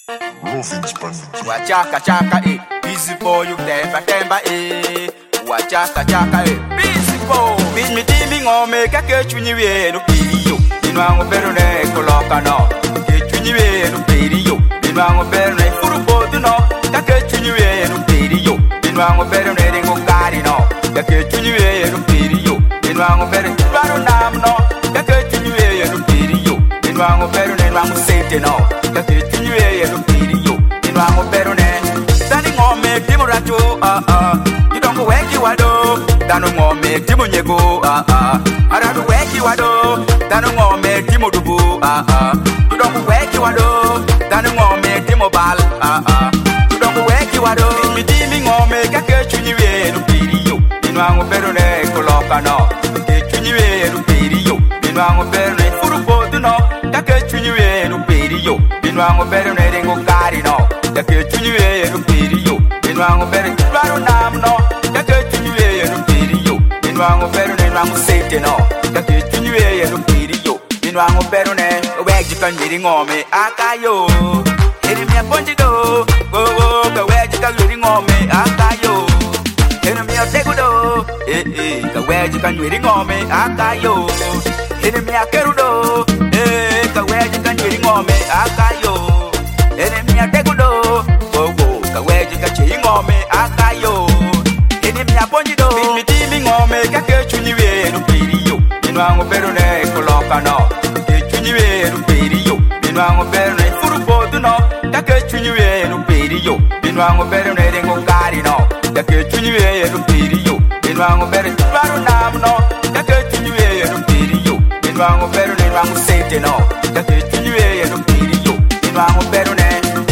Wachaka chaka busy boy you temba temba Wachaka chaka busy boy. Bin mi dimi ngome kake chunyi we no video. Inwango beru ne koloka no. Ke chunyi we no video. Inwango beru ne furu bodu no. Kake chunyi we no video. Inwango beru ne ringo kari no. Kake chunyi we no video. Inwango beru baru nam no. Kake chunyi we no video. Inwango beru ne wango safety no. Kake chunyi we no video. Inwango beru ne dani ngome dimuracho you don't go wake you wado danu ngome dimunyego aradu wake you wado danu ngome dimudubu you don't go wake you wado danu ngome dimobal you don't go wake you wado mi dimi ngome kake chunyi we no video inwango beru ne koloka no ke chunyi we no video inwango beru ne furubo no kake chunyi we no video inwango beru ne ringo kari no kake chunyi we no video inwango beru baru nam no kake chunyi we no video inwango beru ne inwango safety no kake chunyi we no video inwango beru ne weji kan yiri ngome akayo eri mi aponji do go ka weji kan yiri ngome akayo eri mi ategu do ka weji kan yiri ngome akayo eri mi akeru do ka weji kan yiri ngome akayo eri mi ategu do ka weji kan yiri ngome akayo eri mi aponji do mi dimi ngome kake chunyi we no video inwango beru ne koloka no ke chunyi we no video inwango beru ne furu bodu no kake chunyi we no video inwango beru ne ringo kari no kake chunyi we no video inwango beru baru nam no kake chunyi we no video inwango beru ne wango safety no kake chunyi we no video inwango beru ne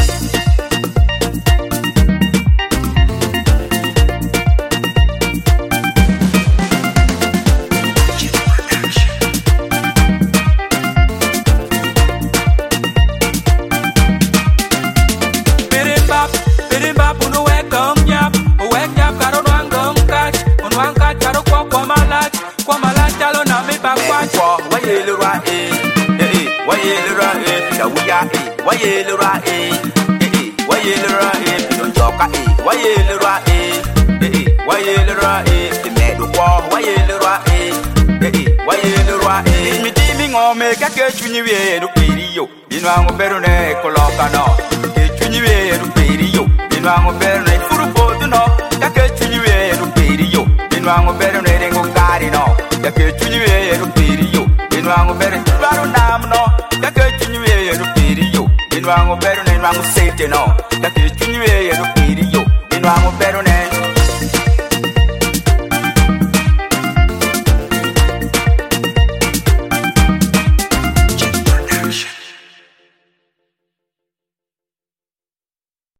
kake chunyi we no video inwango beru ne koloka no ke chunyi we no video inwango beru ne furu bodu no kake chunyi we no video inwango beru ne ringo kari no kake chunyi we no video inwango beru baru nam no kake chunyi we no video inwango beru ne wango safety no kake chunyi we